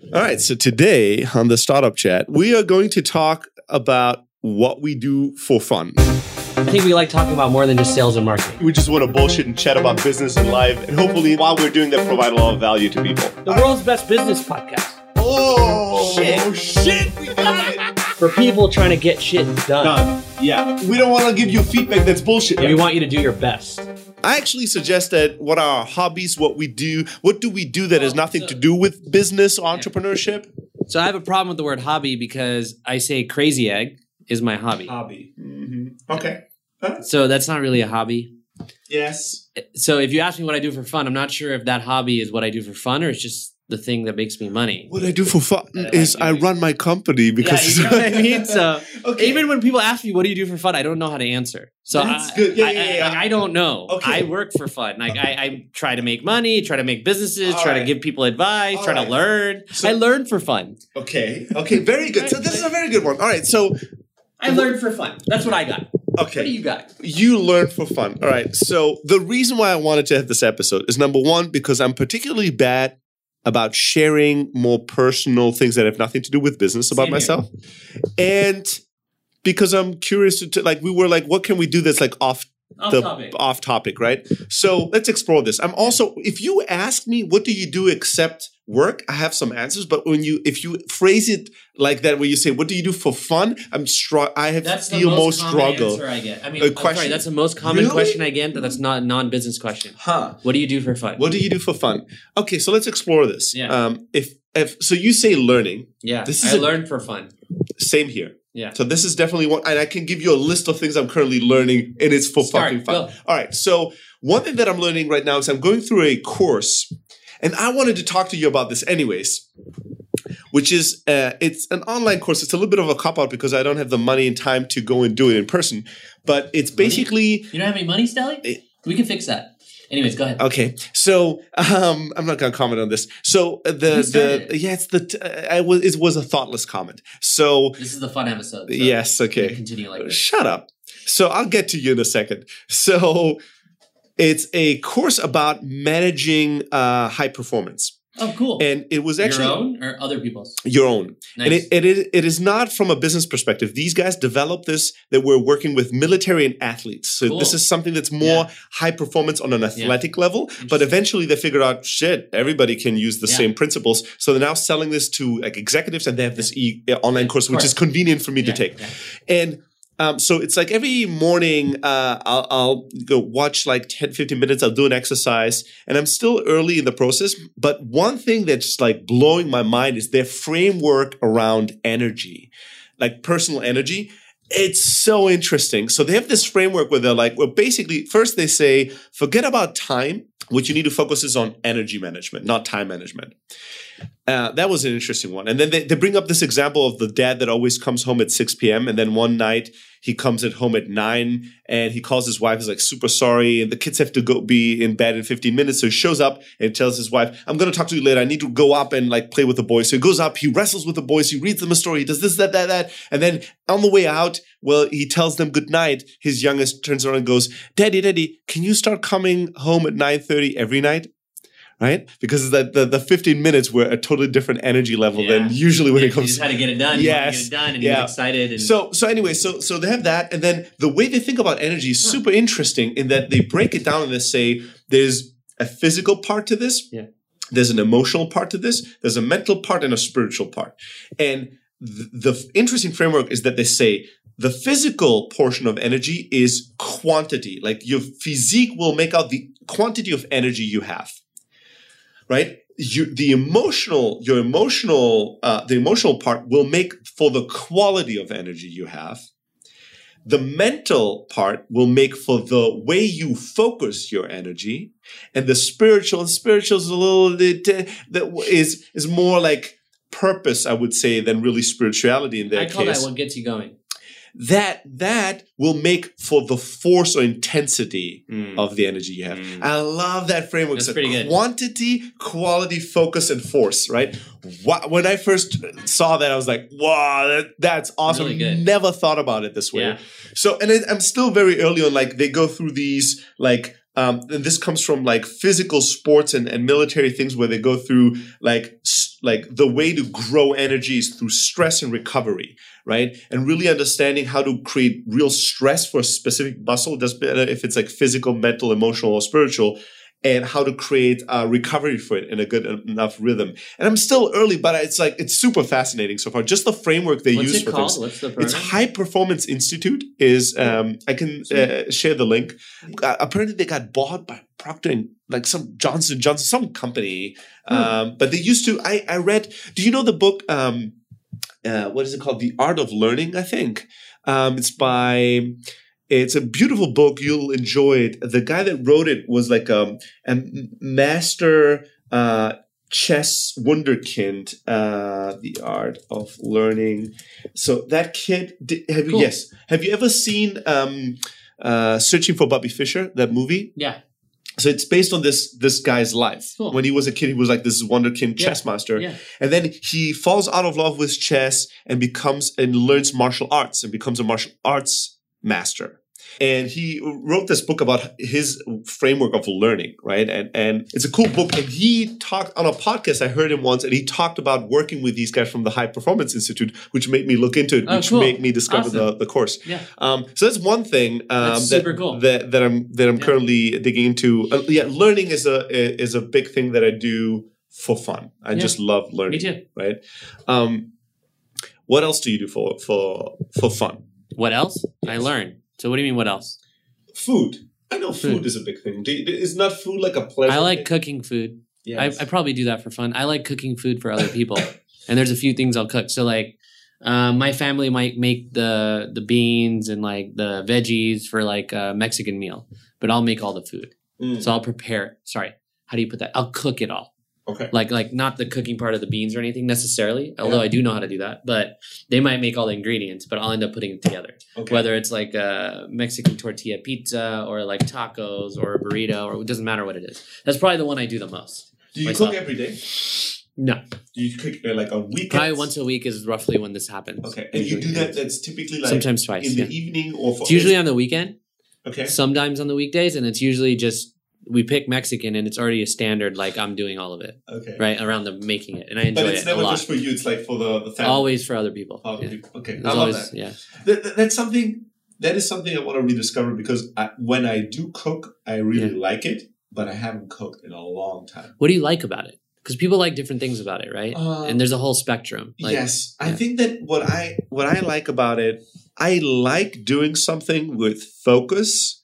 All right. So today on the Startup Chat, we are going to talk about what we do for fun. I think we like talking about more than just sales and marketing. We just want to bullshit and chat about business and life. And hopefully, while we're doing that, provide a lot of value to people. The world's best business podcast. Oh, shit. We got it. For people trying to get shit done. Yeah. We don't want to give you feedback that's bullshit. And we want you to do your best. I actually suggest that what are our hobbies, what we do that has nothing to do with business or entrepreneurship? So I have a problem with the word hobby because I say crazy egg is my hobby. Hobby. Mm-hmm. Okay. So that's not really a hobby. Yes. So if you ask me what I do for fun, I'm not sure if that hobby is what I do for fun or it's just the thing that makes me money. What I do for fun is I run my company because... Yeah, you know what I mean? So even when people ask me, what do you do for fun? I don't know how to answer. So that's good. I don't know. Okay. I work for fun. Like I try to make money, try to make businesses, try to give people advice, try to learn. So, I learn for fun. Okay. Very good. So this is a very good one. All right. So I learned for fun. That's what I got. Okay. What do you got? You learn for fun. All right. So the reason why I wanted to have this episode is number one, because I'm particularly bad about sharing more personal things that have nothing to do with business about myself. And because I'm curious to we were like, what can we do that's like off topic, right? So let's explore this. I'm also, if you ask me, what do you do except work? I have some answers, but if you phrase it like that, where you say, what do you do for fun? That's the most common answer I get. I mean, sorry, that's the most common question I get, but that's not a non-business question. What do you do for fun? What do you do for fun? Okay, so let's explore this. Yeah. So you say learning. Yeah, I learn for fun. Same here. Yeah. So this is definitely one, and I can give you a list of things I'm currently learning, and it's for fucking fun. Go. All right. So one thing that I'm learning right now is I'm going through a course, and I wanted to talk to you about this anyways, which is it's an online course. It's a little bit of a cop-out because I don't have the money and time to go and do it in person, but it's basically... You don't have any money, Stelly? We can fix that. Anyways, go ahead. Okay, so I'm not going to comment on this. So it was a thoughtless comment. So this is the fun episode. So yes, okay. Continue like this. Shut up. So I'll get to you in a second. So it's a course about managing high performance. Oh, cool. And it was actually... Your own or other people's? Your own. Nice. And it is not from a business perspective. These guys developed this, that we're working with military and athletes. So this is something that's more high performance on an athletic level. But eventually they figured out, everybody can use the same principles. So they're now selling this to like executives, and they have this online course, which is convenient for me to take. Yeah. And so it's like every morning I'll go watch like 10, 15 minutes. I'll do an exercise, and I'm still early in the process. But one thing that's like blowing my mind is their framework around energy, like personal energy. It's so interesting. So they have this framework where they're like, well, basically, first they say, forget about time. What you need to focus is on energy management, not time management. That was an interesting one. And then they bring up this example of the dad that always comes home at 6 p.m. And then one night he comes at home at 9 and he calls his wife. He's like, super sorry. And the kids have to go be in bed in 15 minutes. So he shows up and tells his wife, I'm going to talk to you later. I need to go up and like play with the boys. So he goes up, he wrestles with the boys. He reads them a story. He does this, that. And then on the way out, well, he tells them good night. His youngest turns around and goes, Daddy, can you start coming home at 9:30 every night? Right? Because the 15 minutes were a totally different energy level than usually when it comes. You just had to get it done. Yes. You want to get it done, and you're excited. And So anyway, so they have that, and then the way they think about energy is super interesting in that they break it down and they say there's a physical part to this, there's an emotional part to this, there's a mental part and a spiritual part. And the interesting framework is that they say the physical portion of energy is quantity. Like your physique will make out the quantity of energy you have. Right? The emotional part will make for the quality of energy you have. The mental part will make for the way you focus your energy, and the spiritual is a little bit is more like purpose, I would say, than really spirituality in their case. I call that what gets you going. That will make for the force or intensity of the energy you have. I love that framework. That's pretty good. Quantity, quality, focus, and force, right? When I first saw that, I was like, wow, that's awesome. Really good. Never thought about it this way. Yeah. So, and I'm still very early on, like they go through these like and this comes from like physical sports and military things where they go through like the way to grow energy is through stress and recovery, right? And really understanding how to create real stress for a specific muscle, doesn't matter if it's like physical, mental, emotional, or spiritual, and how to create recovery for it in a good enough rhythm. And I'm still early, but it's super fascinating so far. Just the framework they use for things. What's the program? It's High Performance Institute. I can share the link. Apparently, they got bought by Procter and like some Johnson & Johnson, some company. But they used to. I read. Do you know the book? What is it called? The Art of Learning. I think it's a beautiful book. You'll enjoy it. The guy that wrote it was like a master chess wunderkind, The Art of Learning. So that kid, have you ever seen Searching for Bobby Fischer, that movie? Yeah. So it's based on this guy's life. Cool. When he was a kid, he was like this wonderkind chess master. Yeah. And then he falls out of love with chess and learns martial arts and becomes a martial arts master. And he wrote this book about his framework of learning, right? And it's a cool book. And he talked on a podcast, I heard him once, and he talked about working with these guys from the High Performance Institute, which made me look into it, made me discover the course. Yeah. So that's one thing that's super cool. that I'm currently digging into. Learning is a big thing that I do for fun. I just love learning. Me too. Right? What else do you do for fun? What else? Yes. I learn. So what do you mean, what else? Food. I know food is a big thing. Is not food like a pleasure? I like cooking food. Yes. I probably do that for fun. I like cooking food for other people. And there's a few things I'll cook. So like my family might make the beans and like the veggies for like a Mexican meal. But I'll make all the food. So I'll prepare. Sorry. How do you put that? I'll cook it all. Okay. Like not the cooking part of the beans or anything necessarily, although I do know how to do that. But they might make all the ingredients, but I'll end up putting it together. Okay. Whether it's like a Mexican tortilla pizza or like tacos or a burrito, or it doesn't matter what it is. That's probably the one I do the most. Do you cook every day? No. Do you cook like on weekends? Probably once a week is roughly when this happens. Okay. And you do that, that's typically like sometimes twice in the evening or it's usually on the weekend. Okay. Sometimes on the weekdays, and it's usually just we pick Mexican and it's already a standard, like I'm doing all of it. Okay. Right? Around the making it. And I enjoy it a lot. But it's never just for you, it's like for the family. Always for other people. Okay. I love that. Yeah. That is something I want to rediscover because when I do cook, I really like it, but I haven't cooked in a long time. What do you like about it? Because people like different things about it, right? And there's a whole spectrum. Yes. I think that what I like about it, I like doing something with focus.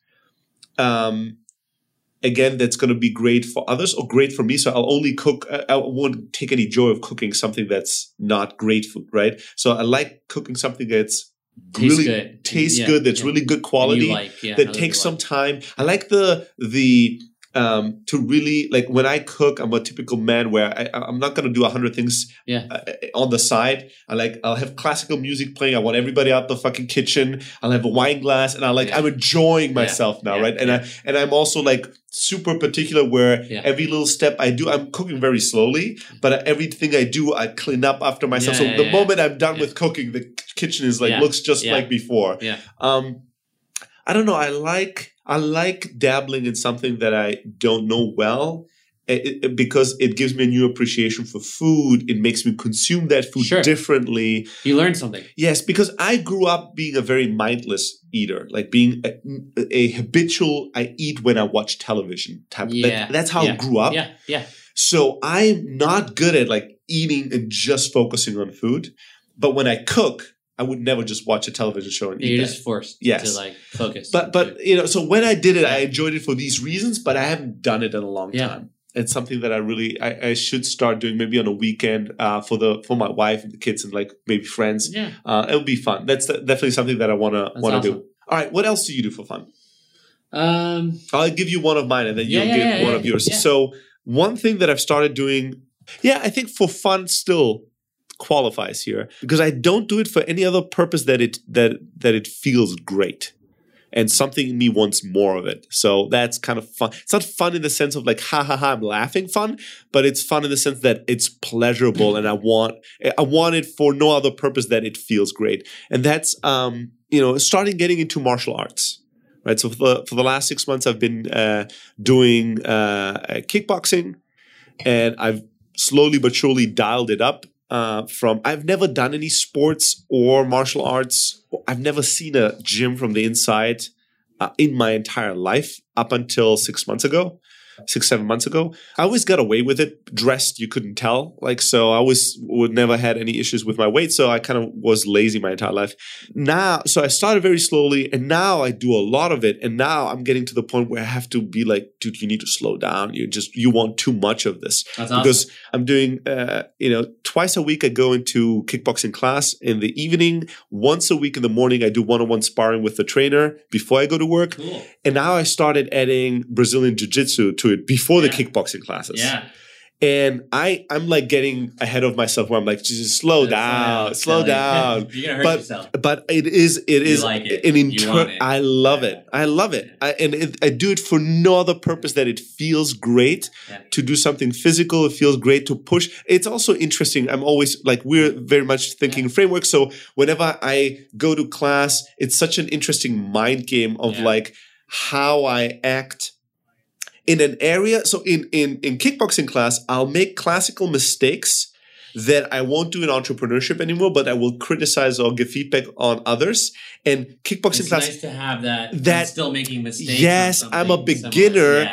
Again, that's going to be great for others or great for me. So I'll only cook. I won't take any joy of cooking something that's not great food, right? So I like cooking something that's tastes good. That's really good quality. That takes some time. I like the to really like when I cook, I'm a typical man where I'm not going to do 100 things on the side. I'll have classical music playing. I want everybody out the fucking kitchen. I'll have a wine glass and I'm enjoying myself now, right? And I'm also like super particular where every little step I do, I'm cooking very slowly, but everything I do, I clean up after myself. So the moment I'm done with cooking, the kitchen is like looks just like before. Yeah. I don't know. I like dabbling in something that I don't know well because it gives me a new appreciation for food. It makes me consume that food differently. You learn something. Yes, because I grew up being a very mindless eater, like being a habitual, I eat when I watch television type. That's how I grew up. Yeah. So I'm not good at like eating and just focusing on food. But when I cook, I would never just watch a television show and eat You're just forced to like focus. But so when I did it, I enjoyed it for these reasons, but I haven't done it in a long time. It's something that I should start doing maybe on a weekend for my wife and the kids and like maybe friends. Yeah. It'll be fun. That's definitely something that I want to do. All right. What else do you do for fun? I'll give you one of mine and then you'll give one of yours. Yeah. So one thing that I've started doing, I think for fun still qualifies here because I don't do it for any other purpose that it feels great. And something in me wants more of it. So that's kind of fun. It's not fun in the sense of like, ha, I'm laughing fun, but it's fun in the sense that it's pleasurable and I want it for no other purpose that it feels great. And that's, starting getting into martial arts, right? So for the last 6 months, I've been doing kickboxing, and I've slowly but surely dialed it up. I've never done any sports or martial arts. I've never seen a gym from the inside in my entire life up until 6 months ago. 6-7 months ago. I always got away with it. Dressed, you couldn't tell. So I would never had any issues with my weight. So I kind of was lazy my entire life. So I started very slowly, and now I do a lot of it. And now I'm getting to the point where I have to be like, dude, you need to slow down. You want too much of this. That's awesome. Because I'm doing, twice a week I go into kickboxing class in the evening. Once a week in the morning, I do one-on-one sparring with the trainer before I go to work. Cool. And now I started adding Brazilian Jiu-Jitsu to it before the kickboxing classes. Yeah. And I'm like getting ahead of myself where I'm like, just slow down. You're gonna hurt yourself. But it is like it. I love it. I love it. I do it for no other purpose that it feels great to do something physical. It feels great to push. It's also interesting. I'm always like, we're very much thinking framework. So whenever I go to class, it's such an interesting mind game of like how I act in an area. So in kickboxing class, I'll make classical mistakes that I won't do in entrepreneurship anymore, but I will criticize or give feedback on others. And kickboxing class, nice to have that still making mistakes. Yes, I'm a beginner.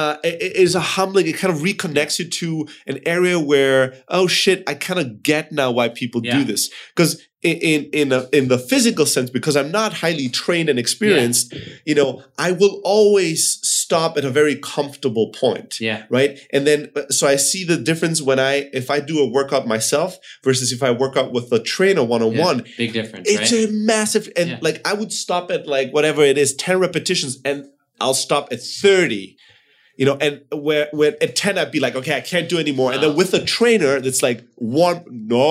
It is a humbling. It kind of reconnects you to an area where, oh shit, I kind of get now why people do this. Because in the physical sense, because I'm not highly trained and experienced, I will always stop at a very comfortable point. Yeah. Right. And then, so I see the difference if I do a workout myself versus if I work out with a trainer one-on-one. Big difference. It's a massive, and like I would stop at like whatever it is, 10 repetitions, and I'll stop at 30. And where at 10 I'd be like, okay, I can't do anymore. And then with a trainer that's like, one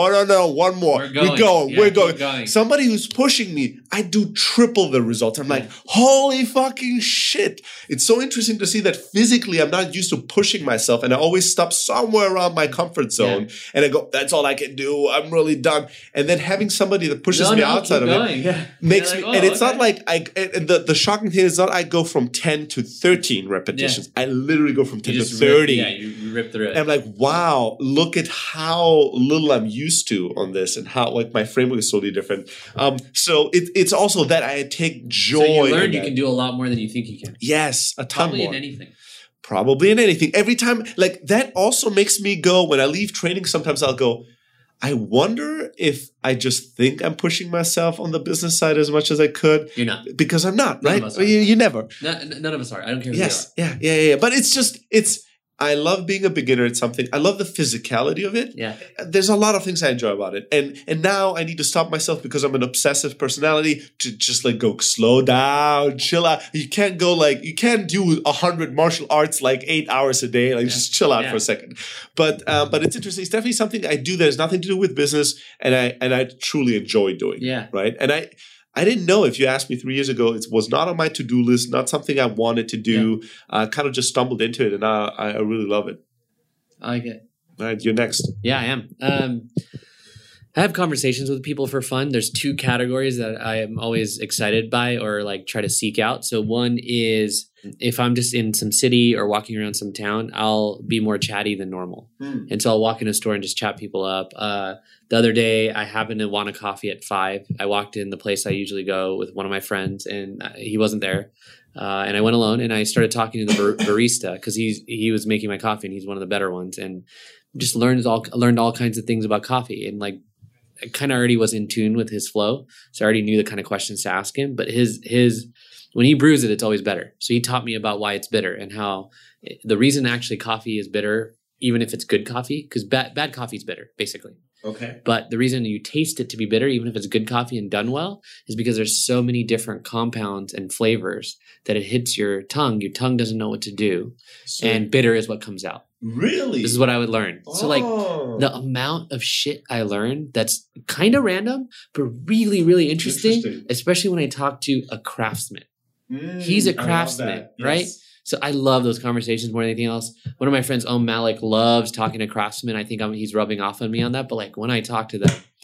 more. We're going. Somebody who's pushing me, I do triple the results. I'm like, holy fucking shit. It's so interesting to see that physically I'm not used to pushing myself, and I always stop somewhere around my comfort zone. And I go, that's all I can do. I'm really done. And then having somebody that pushes me outside of it makes me, and it's not like the shocking thing is not I go from 10 to 13 repetitions. I literally go from 10 to 30. You rip through it. And I'm like, wow, look at how little I'm used to on this, and how like my framework is totally different. So it's also that I take joy. So you learned you can do a lot more than you think you can. Yes, a ton more. Probably in anything. Every time, like that also makes me go, when I leave training, sometimes I'll go, I wonder if I just think I'm pushing myself on the business side as much as I could. You're not. Because I'm not, right? You never. None of us are. I don't care who you are. Yeah. But I love being a beginner at something. I love the physicality of it. Yeah. There's a lot of things I enjoy about it. And now I need to stop myself because I'm an obsessive personality to just like go slow down, chill out. You can't do 100 martial arts like 8 hours a day. Like just chill out for a second. But it's interesting. It's definitely something I do that has nothing to do with business, and I truly enjoy doing. Yeah. Right. And I didn't know, if you asked me 3 years ago, it was not on my to-do list, not something I wanted to do. I kind of just stumbled into it, and now I really love it. I like it. All right, you're next. Yeah, I am. I have conversations with people for fun. There's two categories that I am always excited by or like try to seek out. So one is if I'm just in some city or walking around some town, I'll be more chatty than normal. And so I'll walk in a store and just chat people up. The other day, I happened to want a coffee at 5. I walked in the place I usually go with one of my friends, and he wasn't there. And I went alone, and I started talking to the barista because he was making my coffee, and he's one of the better ones. And just learned all kinds of things about coffee, and like I kind of already was in tune with his flow, so I already knew the kind of questions to ask him. But his when he brews it, it's always better. So he taught me about why it's bitter and how the reason actually coffee is bitter, even if it's good coffee, because bad coffee is bitter, basically. Okay. But the reason you taste it to be bitter, even if it's good coffee and done well, is because there's so many different compounds and flavors that it hits your tongue. Your tongue doesn't know what to do. And bitter is what comes out. Really? This is what I would learn. Oh. So like the amount of shit I learned that's kind of random, but really, really interesting. Especially when I talk to a craftsman. He's a craftsman, right? Yes. So I love those conversations more than anything else. One of my friends, Malik, loves talking to craftsmen. I think he's rubbing off on me on that. But like when I talk to them,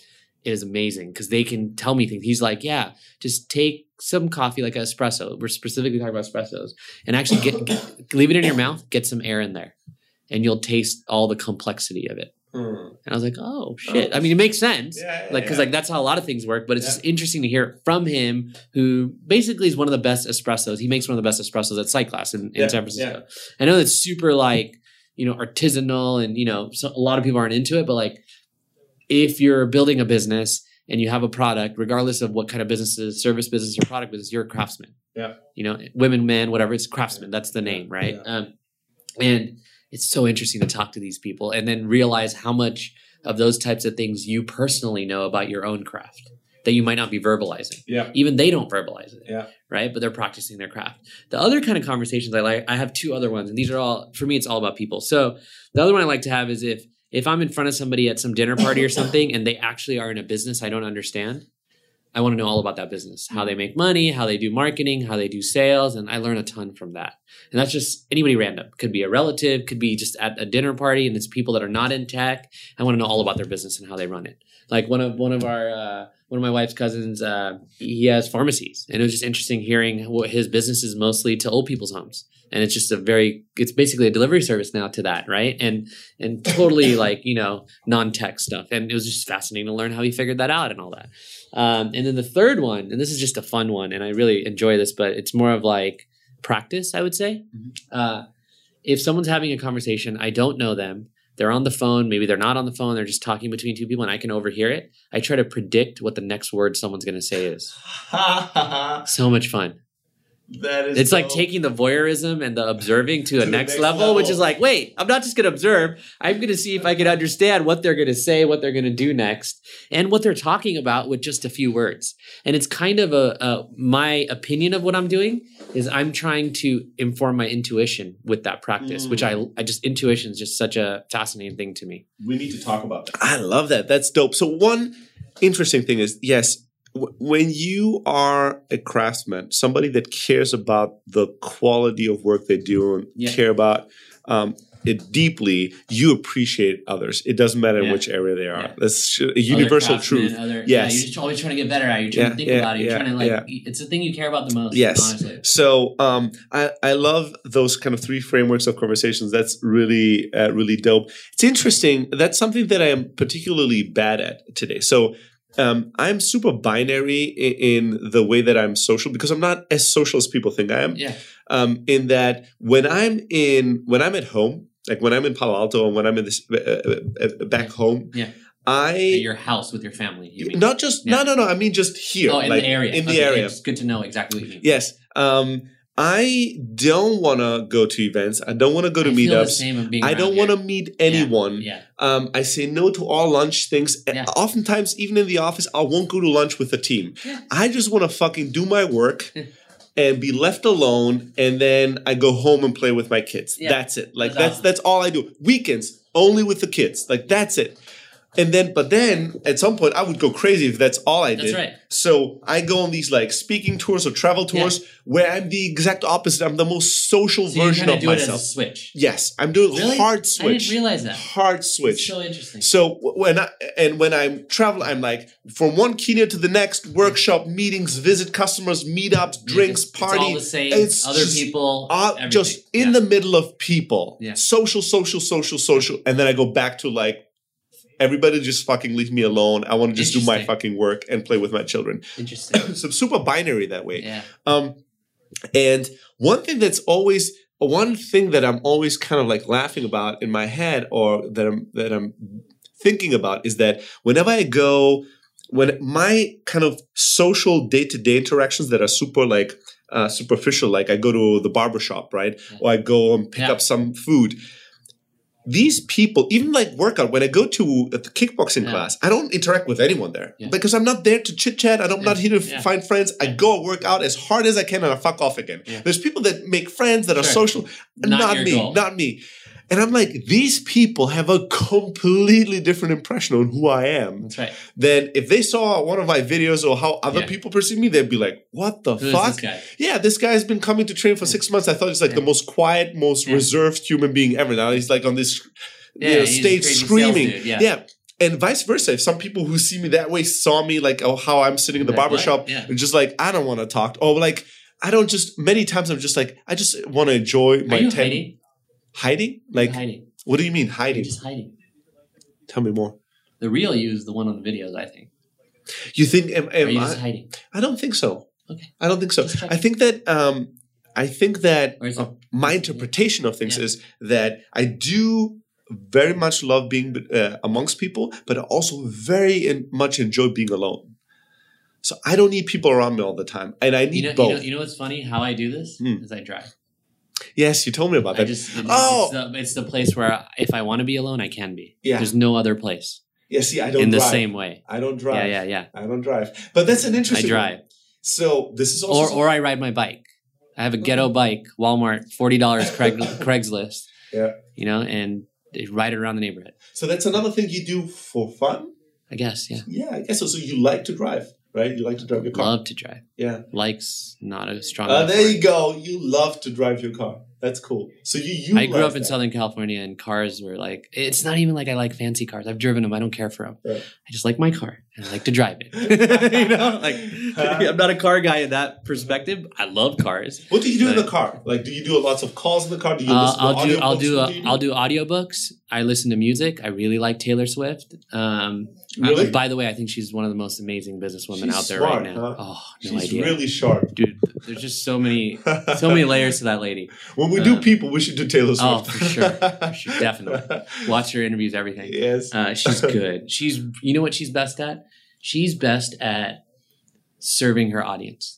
is amazing because they can tell me things. He's like, yeah, just take some coffee, like an espresso. We're specifically talking about espressos, and actually leave it in your mouth, get some air in there, and you'll taste all the complexity of it. And I was like, oh shit. I mean, it makes sense. Because like that's how a lot of things work, but it's just interesting to hear it from him, who basically is one of the best espressos. He makes one of the best espressos at Cyclass in San Francisco. I know it's super like, artisanal and, so a lot of people aren't into it, but like if you're building a business and you have a product, regardless of what kind of business it is, service business or product business, you're a craftsman. Yeah. Women, men, whatever, it's craftsman. That's the name, right? And it's so interesting to talk to these people and then realize how much of those types of things you personally know about your own craft that you might not be verbalizing. Yeah. Even they don't verbalize it. Yeah. Right? But they're practicing their craft. The other kind of conversations I like, I have two other ones, and these are all, for me, it's all about people. So the other one I like to have is if I'm in front of somebody at some dinner party or something and they actually are in a business I don't understand, I want to know all about that business, how they make money, how they do marketing, how they do sales. And I learn a ton from that. And that's just anybody random. Could be a relative, could be just at a dinner party and it's people that are not in tech. I want to know all about their business and how they run it. Like one of my wife's cousins, he has pharmacies, and it was just interesting hearing what his business is mostly to old people's homes. And it's just it's basically a delivery service now to that, right? And totally like, non-tech stuff. And it was just fascinating to learn how he figured that out and all that. And then the third one, and this is just a fun one, and I really enjoy this, but it's more of like practice, I would say. Mm-hmm. If someone's having a conversation, I don't know them, they're on the phone, maybe they're not on the phone, they're just talking between two people and I can overhear it. I try to predict what the next word someone's going to say is. So much fun. It's dope. Like taking the voyeurism and the observing to a next level, which is like, wait, I'm not just going to observe. I'm going to see if I can understand what they're going to say, what they're going to do next, and what they're talking about with just a few words. And it's kind of my opinion of what I'm doing is I'm trying to inform my intuition with that practice, which I just, intuition is just such a fascinating thing to me. We need to talk about that. I love that. That's dope. So one interesting thing is, yes, when you are a craftsman, somebody that cares about the quality of work they do and care about it deeply, you appreciate others. It doesn't matter in which area they are. Yeah. That's a universal truth. Yes. You're just always trying to get better at it. You're trying to think about it. You're trying to it's the thing you care about the most. Yes. Honestly. So I love those kind of three frameworks of conversations. That's really, really dope. It's interesting. That's something that I am particularly bad at today. So I'm super binary in the way that I'm social because I'm not as social as people think I am. Yeah. In that when I'm at home, like when I'm in Palo Alto and when I'm in this back home, at your house with your family. You mean? Not just no. I mean just here. Oh, in the area. In the area. It's good to know exactly what you mean. Yes. I don't want to go to events. I don't want to go to meetups. I don't want to meet anyone. Yeah. I say no to all lunch things. Yeah. Oftentimes, even in the office, I won't go to lunch with the team. Yeah. I just want to fucking do my work and be left alone. And then I go home and play with my kids. Yeah. That's it. Like that's all I do. Weekends, only with the kids. Like that's it. But then at some point I would go crazy if that's all I did. That's right. So I go on these like speaking tours or travel tours where I'm the exact opposite. I'm the most social version of myself. It as a switch. Yes, I'm doing hard switch. I didn't realize that. Hard switch. It's so interesting. So when I'm traveling, I'm like from one keynote to the next, workshop, meetings, visit customers, meetups, drinks, party. It's all the same. It's other people. Just in the middle of people. Yeah. Social, and then I go back to like. Everybody just fucking leave me alone. I want to just do my fucking work and play with my children. Interesting. So super binary that way. Yeah. And one thing that I'm always kind of like laughing about in my head or that I'm thinking about is that whenever when my kind of social day-to-day interactions that are super like superficial, like I go to the barbershop, right? Yeah. Or I go and pick up some food. These people, even like workout, when I go to the kickboxing class, I don't interact with anyone there because I'm not there to chit chat. I'm not here to find friends. I go work out as hard as I can and I fuck off again. Yeah. There's people that make friends that are social. Not me. And I'm like, these people have a completely different impression on who I am. That's right. Than if they saw one of my videos or how other people perceive me, they'd be like, what the fuck? Is this guy? Yeah, this guy's been coming to train for 6 months. I thought he's like the most quiet, most reserved human being ever. Now he's like on this stage screaming. Yeah. And vice versa. If some people who see me that way saw me like how I'm sitting in the barbershop and just like, I don't want to talk. Or like, I don't just, many times I'm just like, I just want to enjoy my time. Hiding? Hiding? Like, hiding. What do you mean hiding? You're just hiding. Tell me more. The real you is the one on the videos, I think. You think, are you just hiding? I don't think so. Okay. I don't think so. I think that my interpretation of things is that I do very much love being amongst people, but I also very much enjoy being alone. So I don't need people around me all the time, and I need both. You know what's funny? How I do this is I drive. Yes, you told me about that. It's the place where if I want to be alone, I can be. Yeah. There's no other place. Yeah, see, I don't drive. In the same way. I don't drive. Yeah. I don't drive. But that's an interesting I drive. One. So this is also... Or I ride my bike. I have a ghetto bike, Walmart, $40 Craigslist. Yeah. You know, and ride it around the neighborhood. So that's another thing you do for fun? I guess, yeah. Yeah, I guess so. So you like to drive, right? You like to drive your car. Love to drive. Yeah. Like's not a strong there you go. You love to drive your car. That's cool. So you I grew up in Southern California, and cars were like, it's not even like I like fancy cars. I've driven them. I don't care for them. Right. I just like my car, and I like to drive it. You know, like I'm not a car guy in that perspective. I love cars. What do you do in the car? Like, do you do lots of calls in the car? Do you listen to audiobooks? I'll do audiobooks. I listen to music. I really like Taylor Swift. Really? By the way, I think she's one of the most amazing businesswomen out there smart, right now. Huh? Oh, no she's idea. She's really sharp. Dude, there's just so many layers to that lady. When we do people, we should do Taylor Swift. Oh, for sure. Definitely. Watch her interviews, everything. Yes. She's good. You know what she's best at? She's best at serving her audience.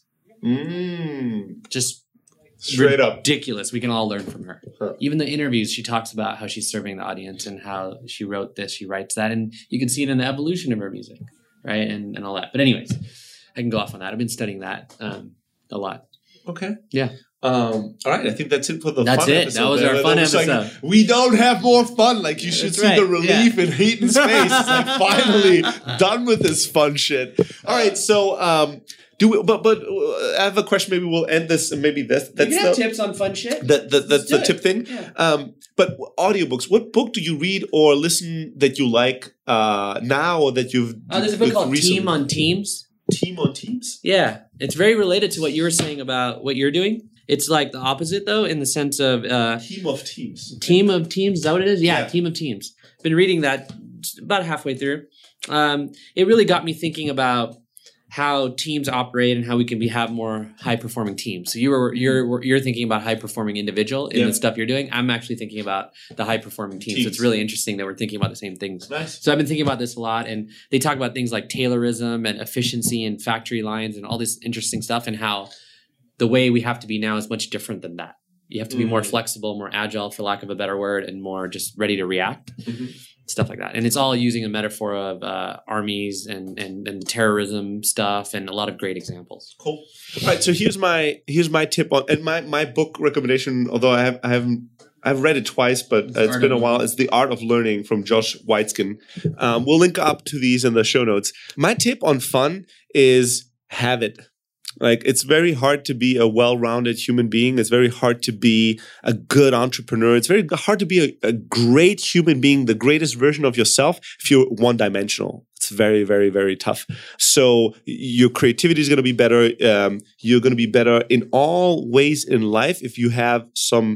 Just straight up ridiculous. We can all learn from her. Huh. Even the interviews, she talks about how she's serving the audience and how she wrote this, she writes that, and you can see it in the evolution of her music, right? And all that. But anyways, I can go off on that. I've been studying that a lot. Okay. Yeah. All right. I think that's it for the fun episode. That was our fun episode. Like, we don't have more fun. Like, you should see the relief in Hayden's face. It's like, finally done with this fun shit. All right. So, but I have a question. Maybe we'll end this, and maybe that's you can have tips on fun shit. That's the tip thing. Yeah. But audiobooks. What book do you read or listen that you like now, or that you've? There's a book called recently? Team on Teams. Team on Teams. Yeah, it's very related to what you were saying about what you're doing. It's like the opposite, though, in the sense of Team of Teams. Team of Teams. Is that what it is? Yeah, Team of Teams. Been reading that about halfway through. It really got me thinking about how teams operate and how we can have more high performing teams. So you're thinking about high performing individual in the stuff you're doing. I'm actually thinking about the high performing teams. So it's really interesting that we're thinking about the same things. Nice. So I've been thinking about this a lot, and they talk about things like Taylorism and efficiency and factory lines and all this interesting stuff, and how the way we have to be now is much different than that. You have to be more flexible, more agile, for lack of a better word, and more just ready to react. Stuff like that. And it's all using a metaphor of armies and terrorism stuff, and a lot of great examples. Cool. All right. So here's my tip on, and my book recommendation, although I've read it twice, but it's been a while. It's The Art of Learning from Josh Waitzkin. We'll link up to these in the show notes. My tip on fun is have it. Like, it's very hard to be a well-rounded human being. It's very hard to be a good entrepreneur. It's very hard to be a great human being, the greatest version of yourself, if you're one-dimensional. It's very, very, very tough. So your creativity is going to be better. You're going to be better in all ways in life if you have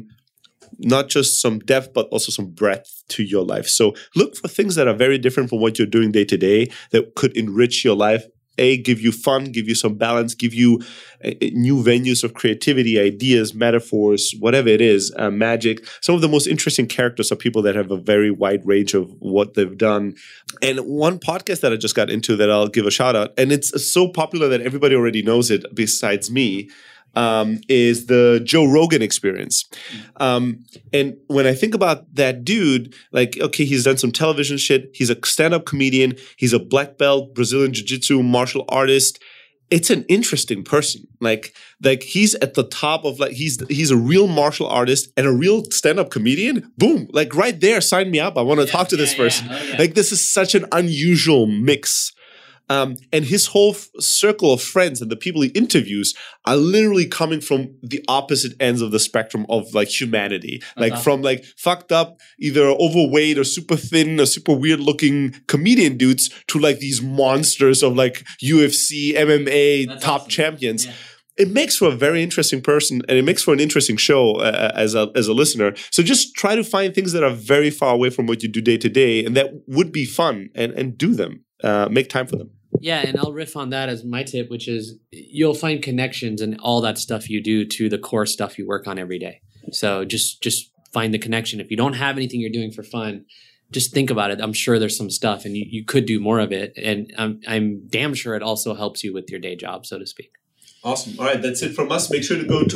not just some depth, but also some breadth to your life. So look for things that are very different from what you're doing day to day that could enrich your life. Give you fun, give you some balance, give you new venues of creativity, ideas, metaphors, whatever it is, magic. Some of the most interesting characters are people that have a very wide range of what they've done. And one podcast that I just got into that I'll give a shout out, and it's so popular that everybody already knows it besides me, is the Joe Rogan Experience. And when I think about that dude, like, okay, he's done some television shit. He's a stand-up comedian. He's a black belt Brazilian jiu-jitsu martial artist. It's an interesting person. Like he's at the top of, like, he's a real martial artist and a real stand-up comedian. Boom. Like, right there, sign me up. I want to talk to this person. Yeah. Oh, yeah. Like, this is such an unusual mix. And his whole circle of friends and the people he interviews are literally coming from the opposite ends of the spectrum of like humanity. Like from like fucked up, either overweight or super thin or super weird looking comedian dudes to like these monsters of like UFC, MMA top champions. Yeah. It makes for a very interesting person, and it makes for an interesting show as a listener. So just try to find things that are very far away from what you do day to day, and that would be fun, and do them. Make time for them. Yeah, and I'll riff on that as my tip, which is you'll find connections in all that stuff you do to the core stuff you work on every day. So just find the connection. If you don't have anything you're doing for fun, just think about it. I'm sure there's some stuff, and you could do more of it. And I'm damn sure it also helps you with your day job, so to speak. Awesome. All right, that's it from us. Make sure to go to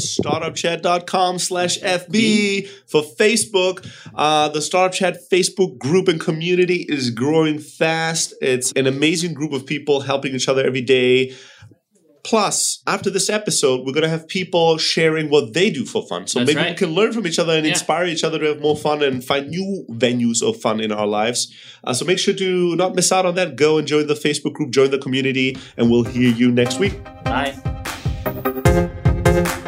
thestartupchat.com/FB for Facebook. The Startup Chat Facebook group and community is growing fast. It's an amazing group of people helping each other every day. Plus, after this episode, we're going to have people sharing what they do for fun. So maybe we can learn from each other and inspire each other to have more fun and find new venues of fun in our lives. So make sure to not miss out on that. Go and join the Facebook group, join the community, and we'll hear you next week. Bye.